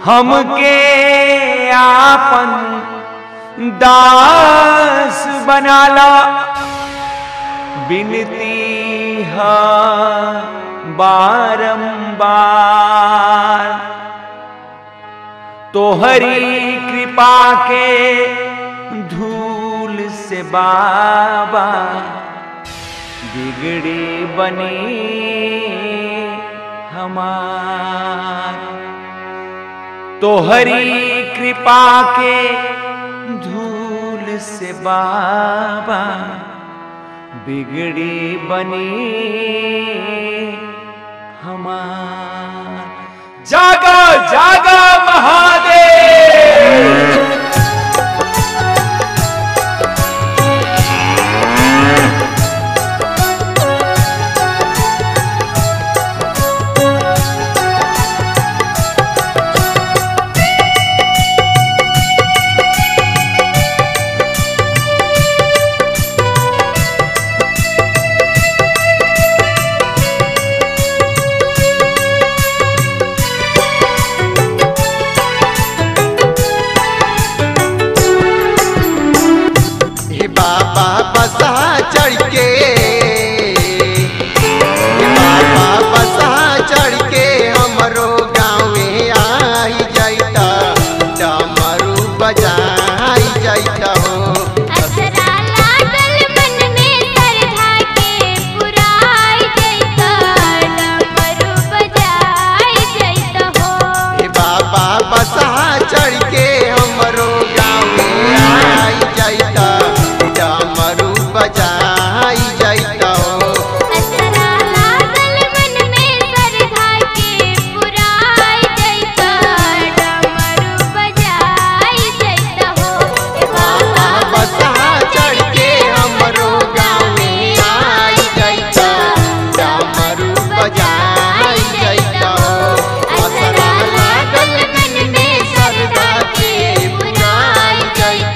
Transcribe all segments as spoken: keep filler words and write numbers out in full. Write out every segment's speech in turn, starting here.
हमके आपन दास बनाला। बिनती है बारंबार तोहरी कृपा के धूल से बाबा बिगड़ी बनी हमार। तोहरी कृपा के धूल से बाबा बिगड़ी बनी हमार। जागा जागा महादेव। बाबा बसा चढ़ के, बाबा बसा चढ़ के हमरो गाँव में आई जाता, डमरू बजाई जाता हो। असरा लागल मन में श्रद्धा के पुराई जाता, डमरू बजाई जाता हो। बाबा बसा चढ़ के हमरो गाँव में आई जाता, डमरू बजाई जाता हो। असरा लागल मन में श्रद्धा के पुराई जाता, डमरू बजाई जाता हो। बाबा बसा चढ़ के हमरो गाँव में आई जाता, डमरू बजाई जाता हो। असरा लागल मन में श्रद्धा के पुराई जाता।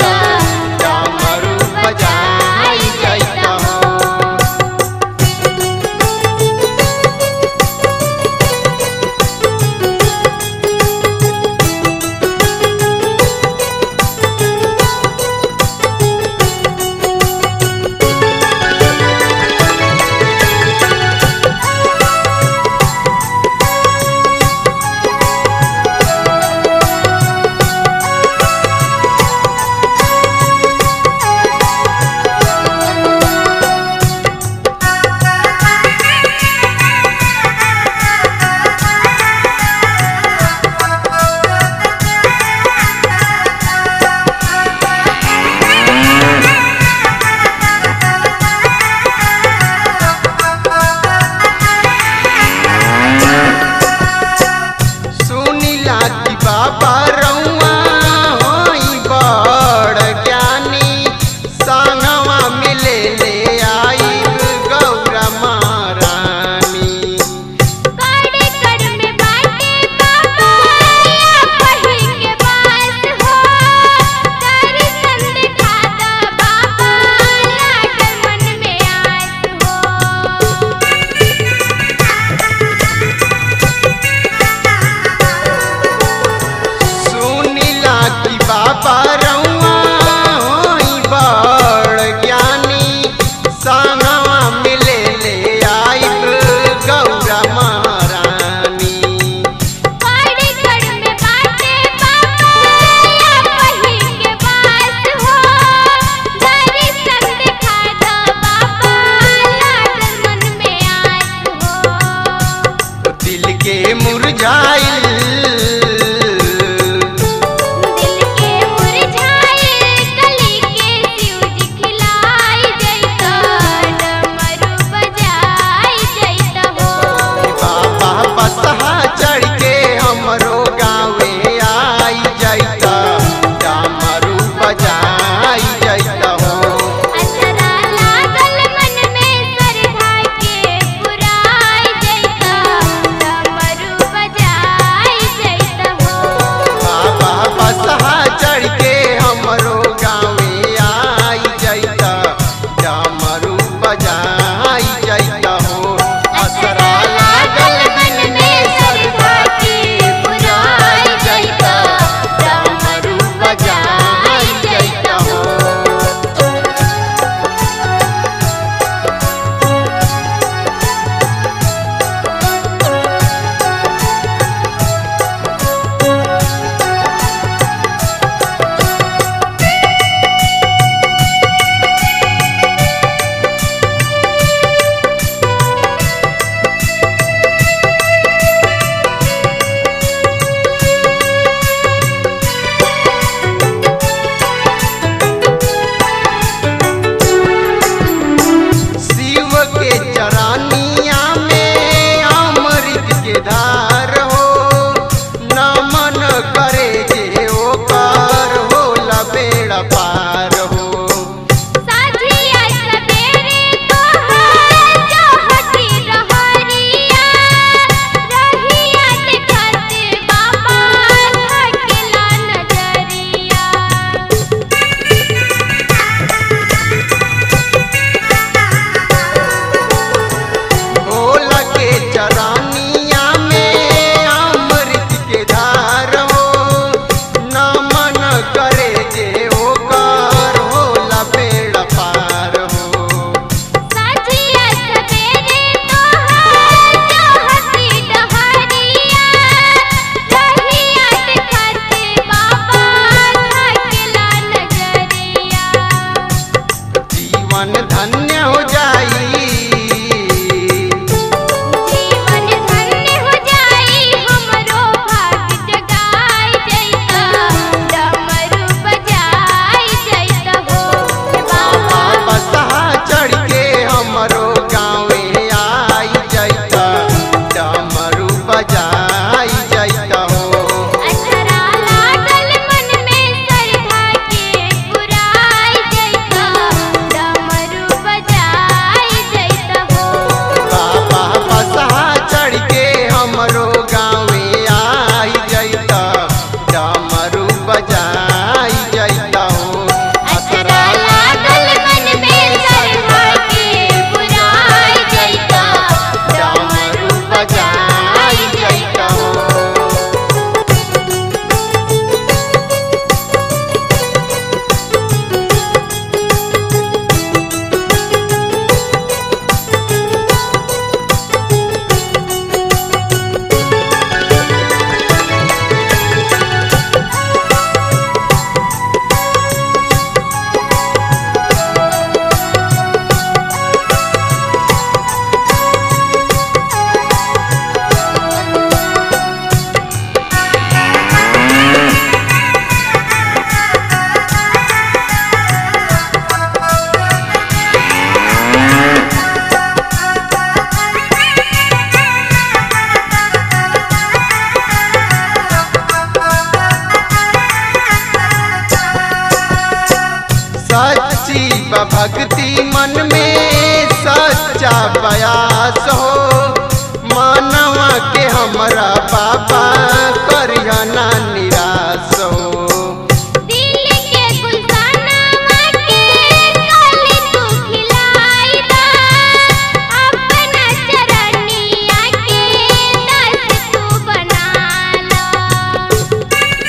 भक्ति मन में सच्चा प्रयास हो मानवा के हमरा बाबा करिया ना निराश हो। दिल के गुलशनवा के कली तू खिलाई दा अपना चरनिया के दास तू बना लो।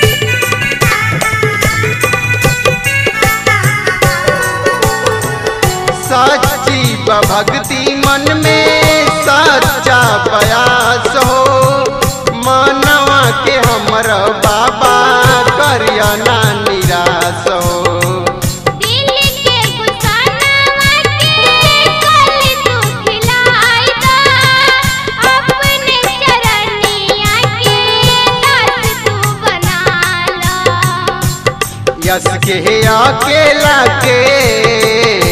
सच्ची भक्ति मन में सच्चा प्रयास हो मानवा के हमरा बाबा करिया ना निराश हो। दिल के गुलशनवा के कली तू खिलाई दा अपने चरनिया के दास तू बना लो। यस के अकेला के